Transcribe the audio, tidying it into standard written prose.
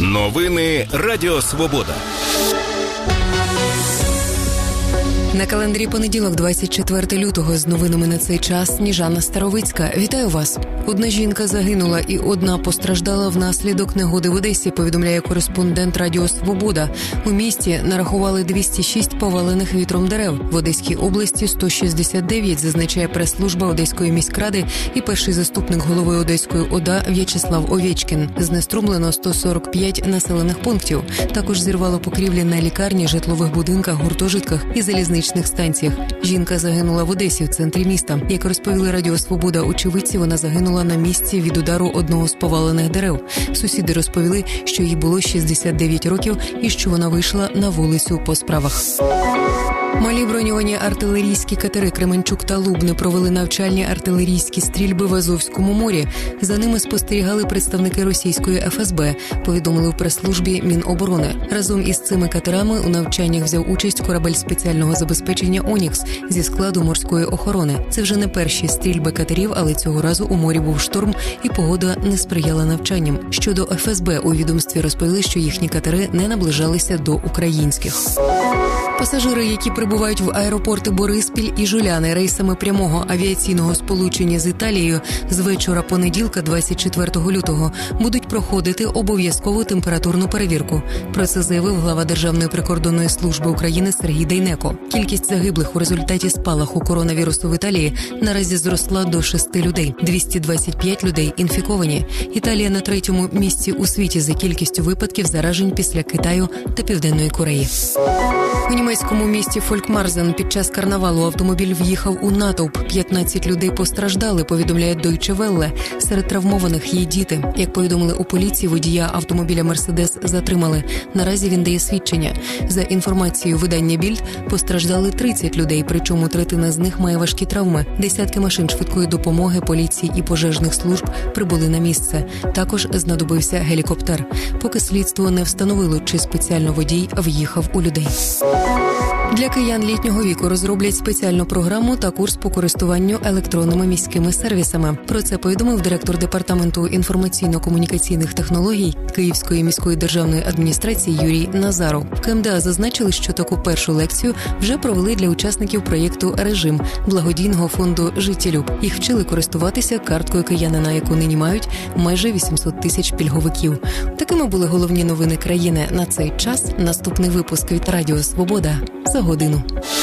Новини Радіо Свобода. На календарі понеділок, 24 лютого, з новинами на цей час Сніжана Старовицька. Вітаю вас. Одна жінка загинула і одна постраждала внаслідок негоди в Одесі, повідомляє кореспондент Радіо Свобода. У місті нарахували 206 повалених вітром дерев. В Одеській області 169, зазначає прес-служба Одеської міськради і перший заступник голови Одеської ОДА В'ячеслав Овєчкін. Знеструмлено 145 населених пунктів. Також зірвало покрівлі на лікарні, житлових будинках, гуртожитках і залізничних станціях. Жінка загинула в Одесі, в центрі міста. Як розповіли Радіо Свобода очевидці, вона загинула на місці від удару одного з повалених дерев. Сусіди розповіли, що їй було 69 років і що вона вийшла на вулицю по справах. Малі броньовані артилерійські катери Кременчук та Лубни провели навчальні артилерійські стрільби в Азовському морі. За ними спостерігали представники російської ФСБ, повідомили в прес-службі Міноборони. Разом із цими катерами у навчаннях взяв участь корабель спеціального забезпечення «Онікс» зі складу морської охорони. Це вже не перші стрільби катерів, але цього разу у морі був шторм і погода не сприяла навчанням. Щодо ФСБ, у відомстві розповіли, що їхні катери не наближалися до українських. Пасажири, які прибувають в аеропорти Бориспіль і Жуляни рейсами прямого авіаційного сполучення з Італією з вечора понеділка, 24 лютого, будуть проходити обов'язкову температурну перевірку. Про це заявив глава Державної прикордонної служби України Сергій Дейнеко. Кількість загиблих у результаті спалаху коронавірусу в Італії наразі зросла до 6 людей. 225 людей інфіковані. Італія на 3-му місці у світі за кількістю випадків заражень після Китаю та Південної Кореї. У німецькому місті Фолькмарзен під час карнавалу автомобіль в'їхав у натовп. 15 людей постраждали, повідомляє Deutsche Welle. Серед травмованих є діти. Як повідомили у поліції, водія автомобіля «Мерседес» затримали. Наразі він дає свідчення. За інформацією видання «Більд», постраждали 30 людей, причому третина з них має важкі травми. Десятки машин швидкої допомоги, поліції і пожежних служб прибули на місце. Також знадобився гелікоптер. Поки слідство не встановило, чи спеціально водій в'їхав у людей. Для киян літнього віку розроблять спеціальну програму та курс по користуванню електронними міськими сервісами. Про це повідомив директор Департаменту інформаційно-комунікаційних технологій Київської міської державної адміністрації Юрій Назаров. В КМДА зазначили, що таку першу лекцію вже провели для учасників проєкту «Режим» благодійного фонду «Життєлюб». Їх вчили користуватися карткою киянина, яку нині мають майже 800 тисяч пільговиків. Такими були головні новини країни на цей час. Наступний випуск від Радіо Свобода за годину.